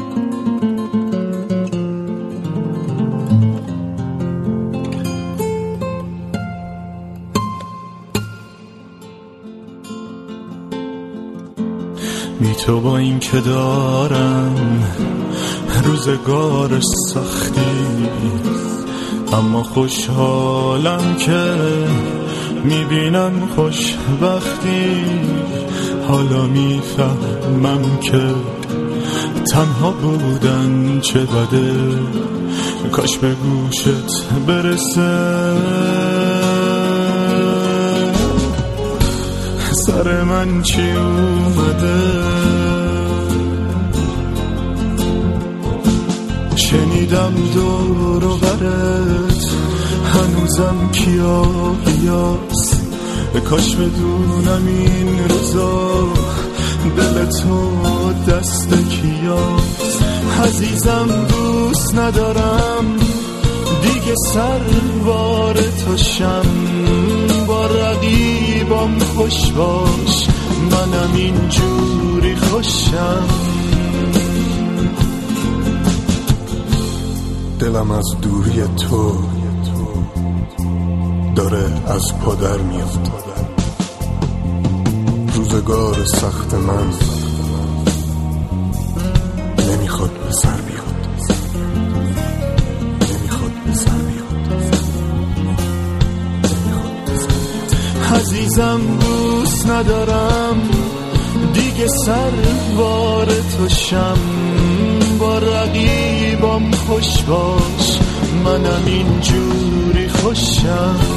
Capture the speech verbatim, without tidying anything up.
بی تو با این که دارم روزگار سختی، اما خوشحالم که میبینم خوشبختی. حالا میفهمم که تنها بودن چه بده، کاش به گوشت برسه. سر من چی اومده، شنیدم دور و برت هنوزم کیا بیاست. کاش بدونم این روزا دل تو دست کیاست. عزیزم دوست ندارم دیگه سروار توشم، با رقیبم خوش باش منم اینجوری خوشم. دلم از دوری تو داره از پا در میاد. روزگار سخت من نمیخواد به سر بیاد، نمیخواد به سر بیاد، نمیخواد به سر بیاد. عزیزم دوست ندارم دیگه سروار توشم، با رقیبم خوش باش منم اینجوری خوشم.